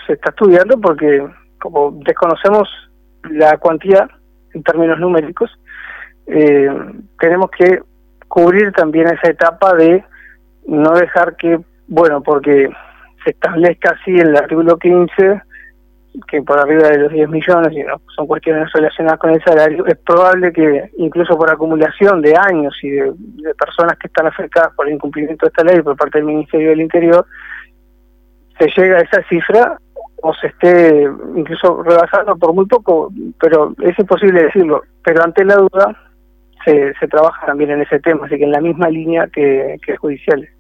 se está estudiando porque como desconocemos la cuantía en términos numéricos, tenemos que cubrir también esa etapa de no dejar que, bueno, porque se establezca así en el artículo 15, que por arriba de los 10 millones, y no, son cuestiones relacionadas con el salario, es probable que incluso por acumulación de años y de personas que están afectadas por el incumplimiento de esta ley por parte del Ministerio del Interior, se llegue a esa cifra o se esté incluso rebasando por muy poco, pero es imposible decirlo. Pero ante la duda se trabaja también en ese tema, así que en la misma línea que judiciales.